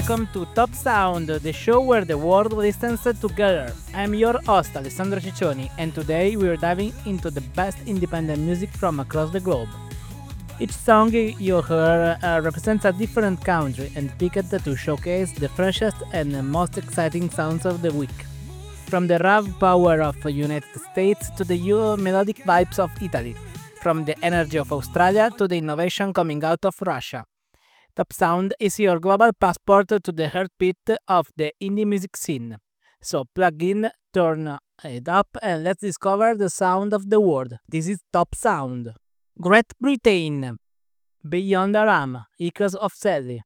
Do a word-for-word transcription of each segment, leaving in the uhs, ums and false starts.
welcome to Top Sound, the show where the world listens together. I'm your host, Alessandro Ciccioni, and today we're diving into the best independent music from across the globe. Each song you hear uh, represents a different country and picked to showcase the freshest and most exciting sounds of the week. From the raw power of the United States to the new melodic vibes of Italy, from the energy of Australia to the innovation coming out of Russia. Top Sound is your global passport to the heartbeat of the indie music scene. So plug in, turn it up, and let's discover the sound of the world. This is Top Sound. Great Britain, Beyond the Ram, Echoes of Sally.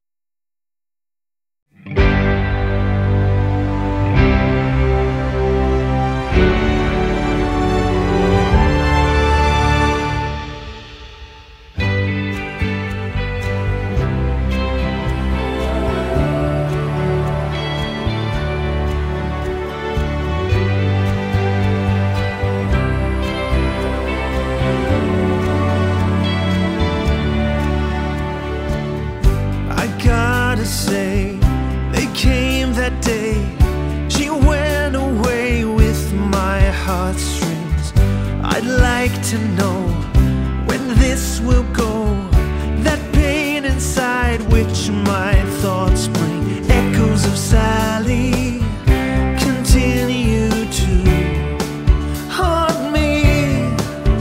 Say they came that day. She went away with my heartstrings. I'd like to know when this will go. That pain inside which my thoughts bring. Echoes of Sally continue to haunt me.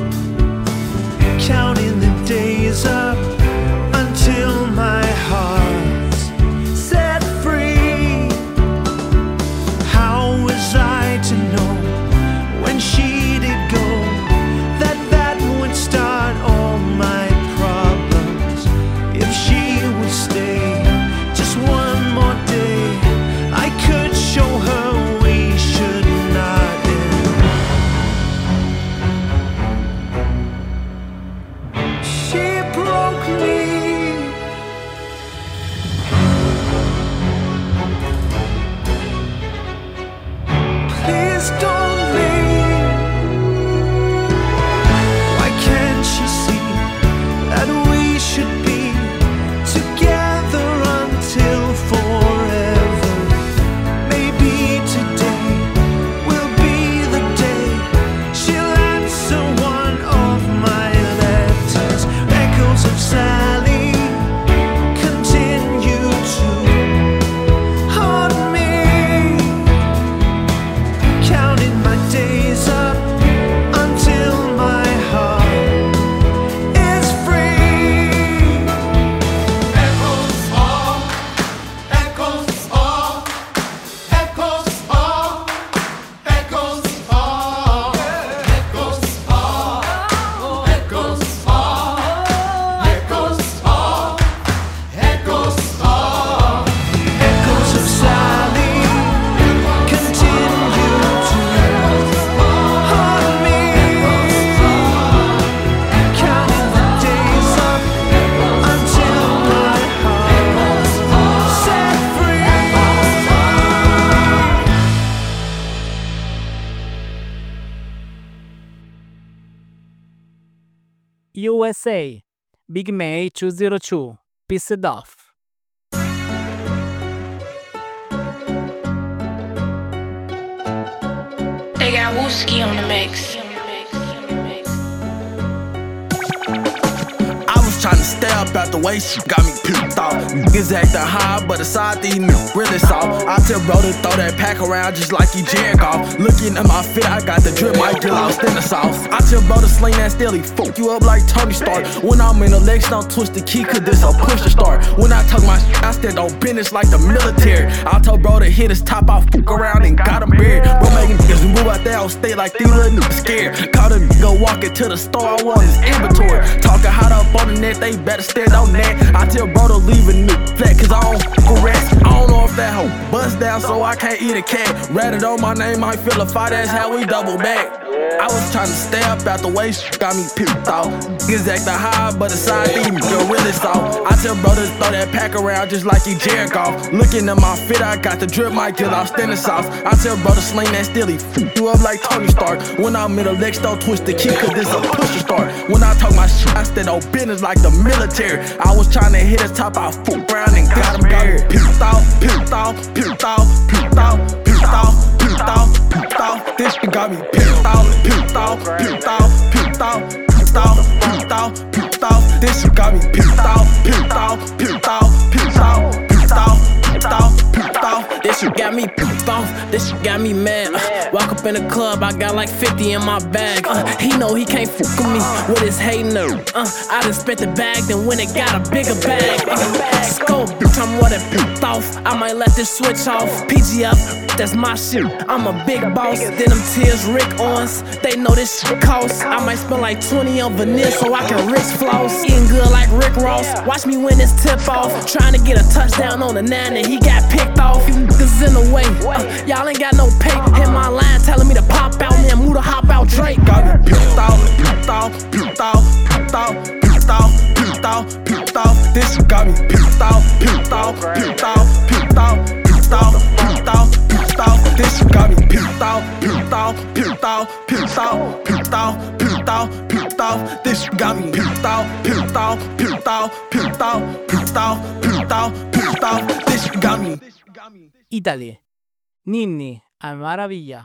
Counting the days up until my heart to know when she did go, that that would start all my problems. If she would stay just one more day, I could show her we should not end. She broke me. Please don't leave. Why can't she see that we should be together until forever? Maybe today will be the day she'll answer one of my letters. Echoes of Sally continue to haunt me. Counting my days up until my heart is free. Echoes fall, echoes fall, echoes fall, echoes fall, echoes fall, echoes fall, echoes fall, echoes fall. Echoes of Sally continue to haunt me. Counting the days up until my heart set free. U S A, Big May two oh two, Pissed Off. They got Wooski on the mix. I was tryna stay up out the way, she got me puked off. Niggas acting high, but aside these niggas really soft. I tell bro to throw that pack around just like he jack off. Looking at my fit, I got the drip, might get lost in the sauce. I tell bro to sling that still, he fuck you up like Tony Stark. When I'm in the legs, don't twist the key, cause this a push to start. When I talk my shit, I stand on business like the military. I told bro to hit his top, I fuck around and got him buried. Bro making niggas move out there on state like these little niggas scared. Caught a nigga walking to the store, I want his inventory. Talking hot up on the net, they better stand on that. I tell bro to leave a nigga flat, cause I don't fuck rest. I don't know if that hoe bust down, so I can't eat a cat. Ratted on my name, I feel a fight, that's how we double back. I was tryna stay up out the way, shit got me puked off. Niggas acting high, but aside these niggas really soft. I tell brothers throw that pack around just like he jack off. Looking at my fit, I got the drip, might get lost in the sauce. I tell brothers sling that still, he f*** you up like Tony Stark. When I'm in the legs, don't twist the key, cause this a push to start. When I talk my shit, I stand on business like the military. I was tryna hit his top, I fuck around and got him buried. Pissed off, pissed off, pissed off, pissed off, pissed off, pissed off, pissed off. This shit got me pissed off, pissed off, pissed off, pissed off, pissed off, pissed off, pissed off. This shit got me pissed off, pissed off, pissed off, pissed off, pissed off, pissed off, pissed off. This shit got me pissed off. This shit got me mad. Uh, walk up in the club, I got like fifty in my bag. Uh, he know he can't fuck with me with his hating up. Uh, I done spent the bag, then when it got a bigger bag. Uh, scope, bitch, I'm what it pissed off. I might let this switch off. P G up, that's my shit. I'm a big boss. Then them tears Rick Owens. They know this shit costs. I might spend like twenty on vanilla so I can rich floss. Eating good like Rick Ross. Watch me win this tip off. Trying to get a touchdown on the nine and he got picked off. You niggas in the way. Uh, y'all ain't got no pay. Hit my line telling me to pop out. Man, move to hop out Drake. Got me pissed off, pissed off, pissed off, pissed off, pissed off, pissed off, pissed off. This shit got me pissed off, pissed off, pissed off, pissed off, pissed off, pissed off, pissed off. This shit got me pissed off, pissed off, pissed off, pissed off, pissed off, pissed off, pissed off. This shit got me pissed off, pissed off, pissed off, pissed off, pissed off, pissed off, pissed off. This shit got me. Italy. Ninni, a maravilla.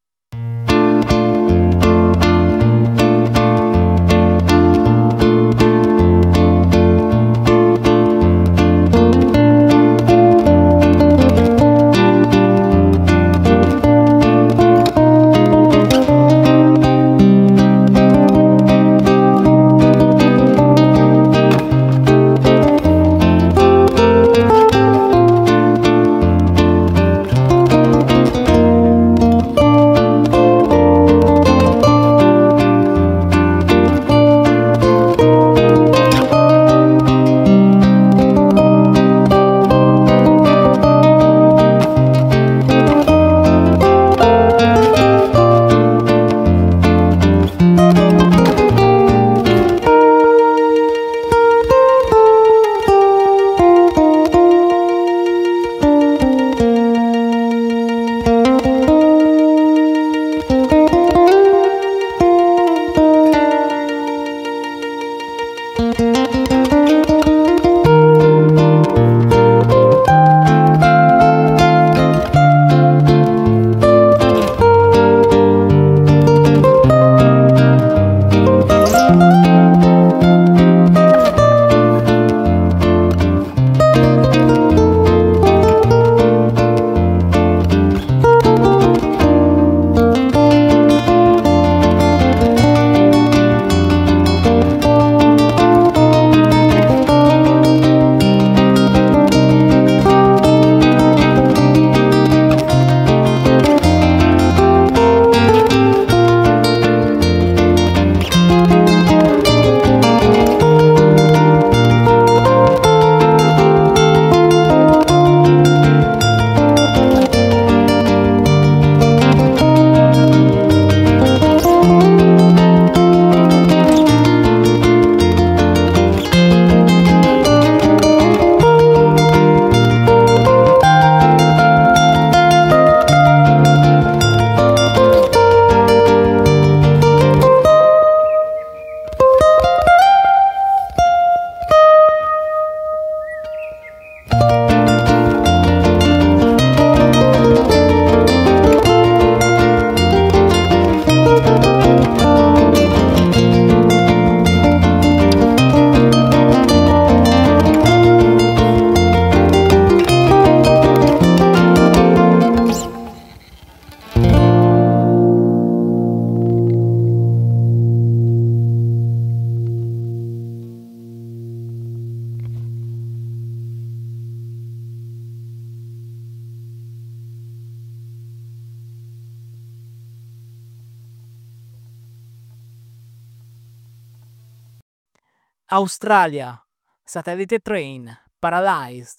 Australia, Satellite Train, Paralyzed.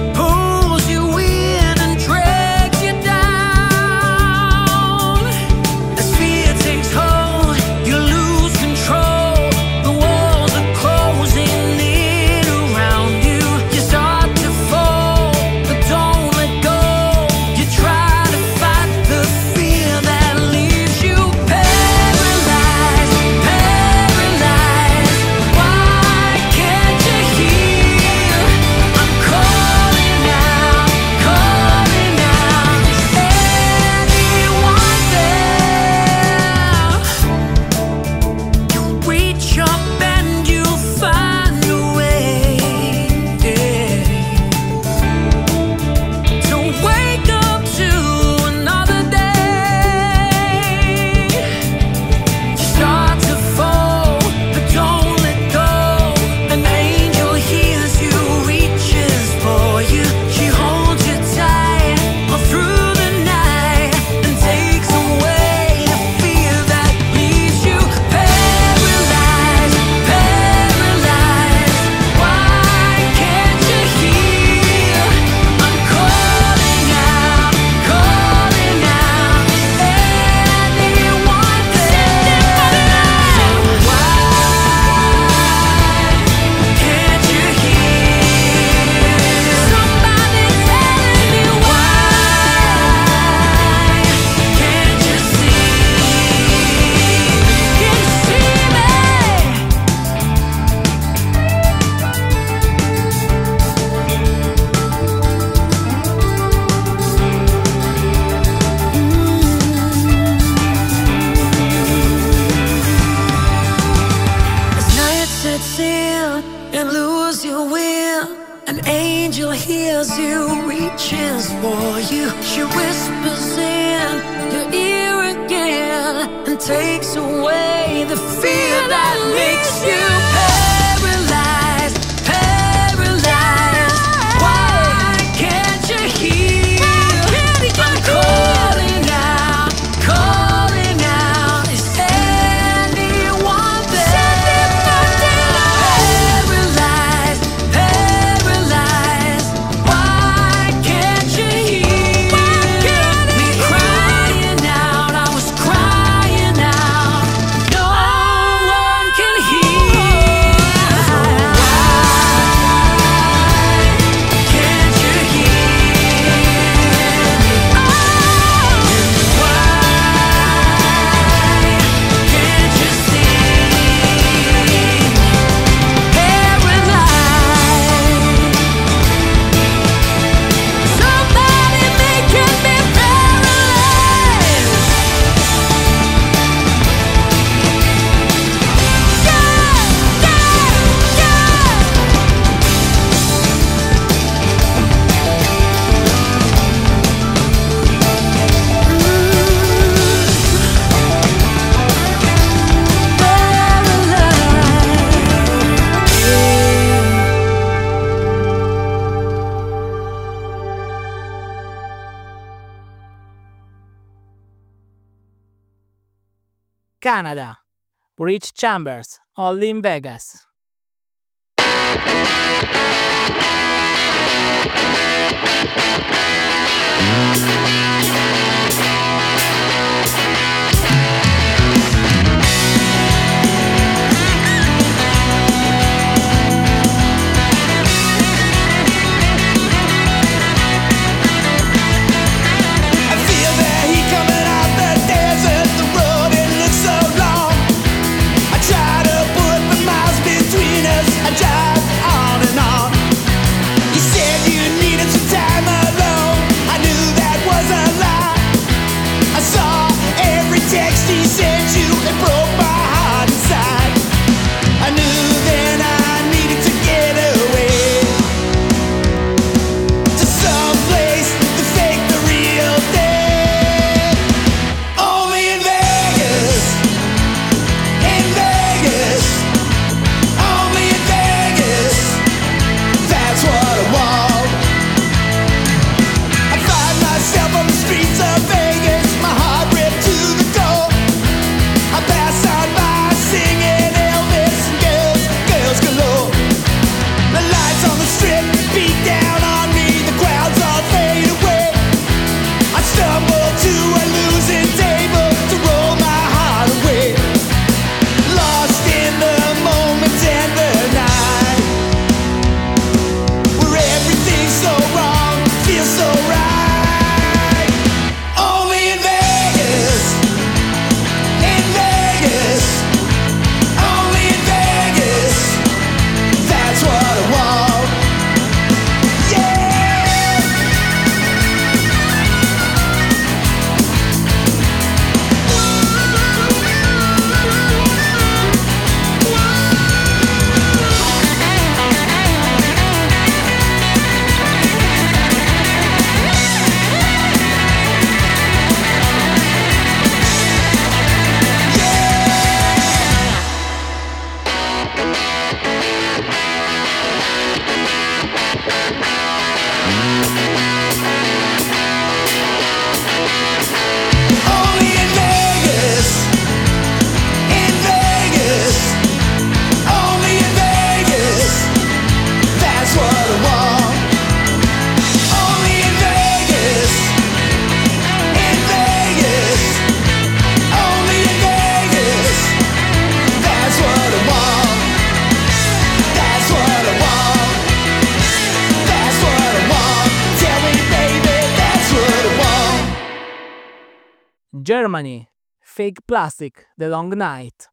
Pulls you in and drags you down. An angel hears you, reaches for you. She whispers in your ear again and takes away the fear that makes you paralyzed, paralyzed. Why can't you hear? I'm calling out, calling out. Is anyone there? Paralyzed, paralyzed. Why can't you hear me crying out? I was crying out. No one can hear. Why can't you hear me? Why can't you see? Paralyzed. Somebody making me paralyzed. Yeah, yeah, Canada. Rich Chambers, only in Vegas. I feel that heat coming out the desert. The road, it looks so long. I try to put the miles between us. I drive on and on. You said you needed some time alone. I knew that was a lie. I saw every text he sent you. It broke my heart inside. I knew then I needed to get away to someplace to fake the real thing. Only in Vegas, in Vegas, only in Vegas. That's what I want. I find myself on the streets of Vegas, my heart ripped to the core. I pass on by singing Elvis and girls, girls galore. The lights on the strip beat down on me, the crowds all fade away. I stumble to a losing table to roll my heart away. Lost in the moment and the night, where everything's so wrong, feels so right. Only in Vegas, in Vegas, only in Vegas. That's what I want. Yeah. Only in Vegas, in Vegas, only in Vegas. That's what I want. Only in Vegas, in Vegas, only in Vegas. That's what I want. That's what I want. That's what I want. Tell me, baby, that's what I want. Germany. Fake Plastic, The Long Night.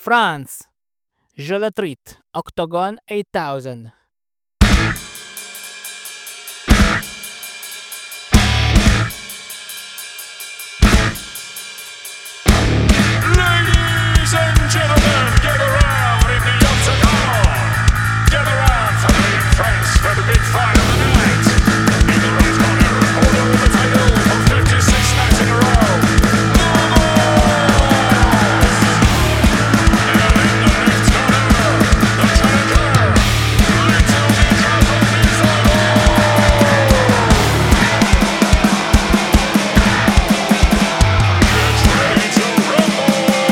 France, Je le Treat, Octagon eight thousand. Ladies and gentlemen, get around in the octagon. Get around, family and friends, for the big fight of the night. In the right corner, hold on the title for fifty-six nights in a row. And in the next corner, the challenger, Little Microphone Get ready to rumble.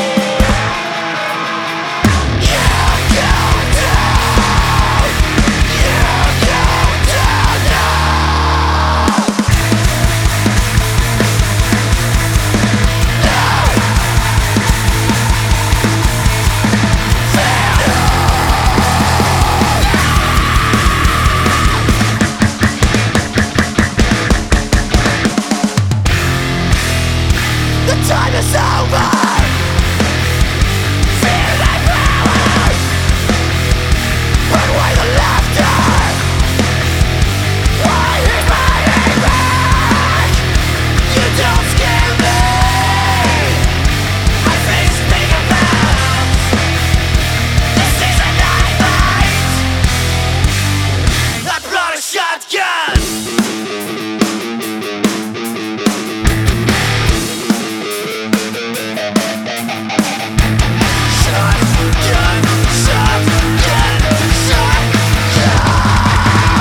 The time is over. Fear thy powers. Put away the laughter. Why is fighting back? You don't scare me. I face bigger battles. This is a nightlight. I brought a shotgun. Shotgun, shotgun, shotgun.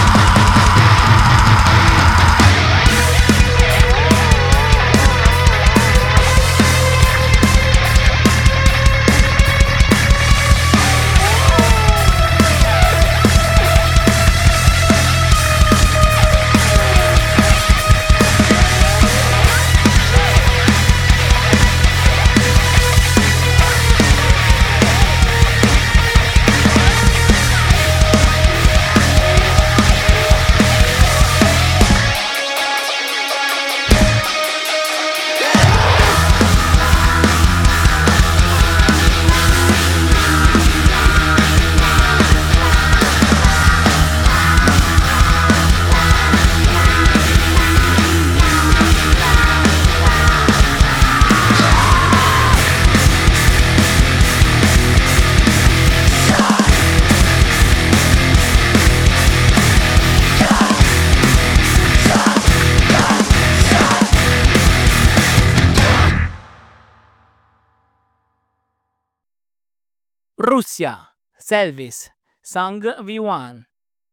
Russia, Selvis, Song V one.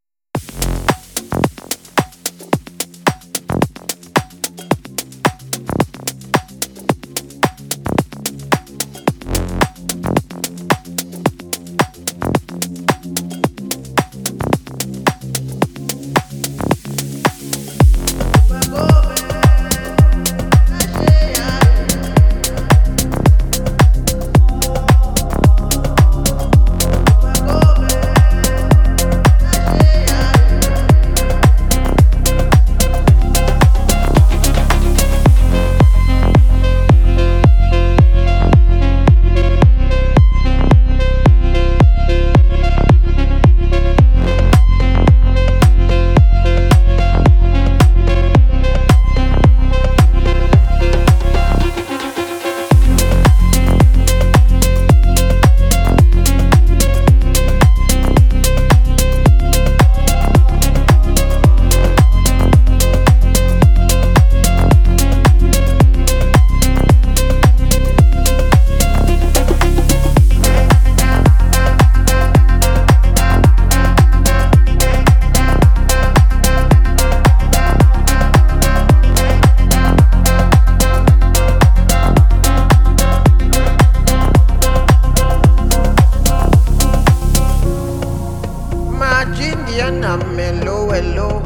Majindiana melo hello.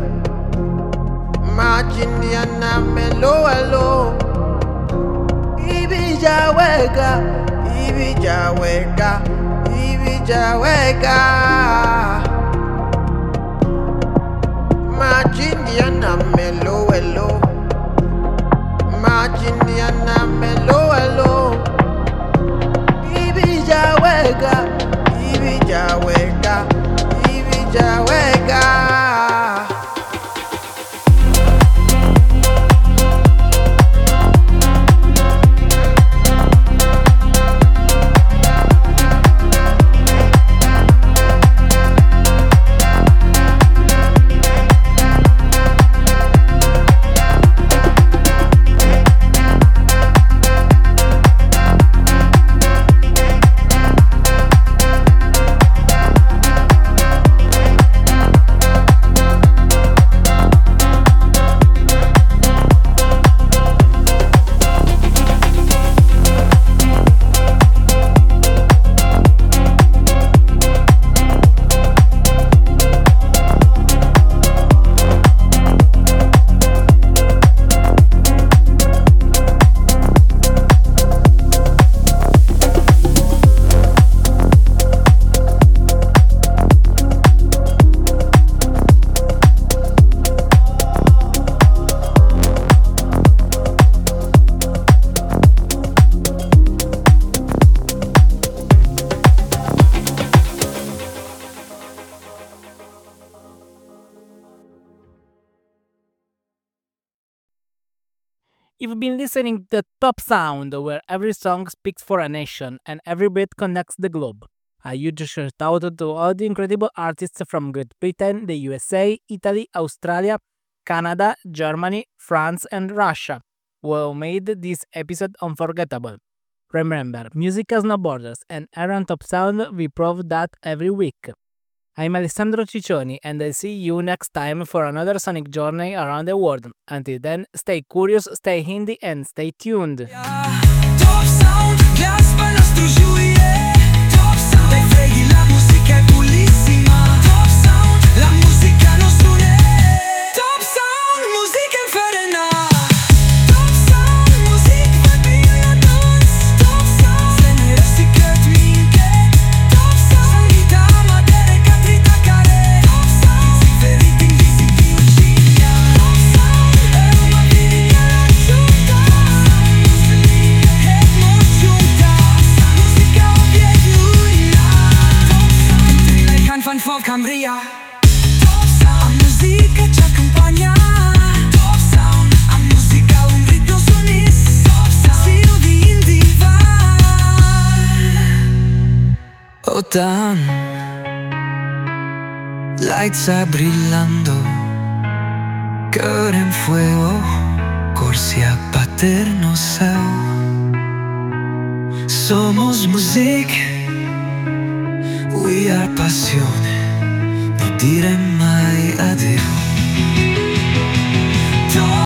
Majindiana melo hello. Ibija wega, Ibija wega, Ibija wega. Majindiana melo hello. Majindiana melo hello. Ibija wega. You've been listening to Top Sound, where every song speaks for a nation and every beat connects the globe. A huge shout out to all the incredible artists from Great Britain, the U S A, Italy, Australia, Canada, Germany, France, and Russia, who made this episode unforgettable. Remember, music has no borders, and here on Top Sound we prove that every week. I'm Alessandro Ciccioni, and I'll see you next time for another sonic journey around the world. Until then, stay curious, stay indie, and stay tuned. Top Sound, glas per nostru giurie. Top Sound, dai freghi, la musica è bullissima. Top Sound, la musica non suona. Top Sound, musica inferna. Top Sound, music för bina dans. Top Sound, slänger össikret minke. Top Sound, sanita madere catrita care. Top Sound, ziferiti invisi più ciglia. Top Sound, è una vita raggiunta. E mociunta, musica obietnuja. Top Sound, entri lei can fan folk amria. Top Sound, a musica ci accompagna. Top Sound, a musica un ritmo suonis. Top Sound, stilo di indiva. Otan, lights a brillando, cœur en fuego, corsi a paterno seu. Somos music, we are passione, non dire mai addio.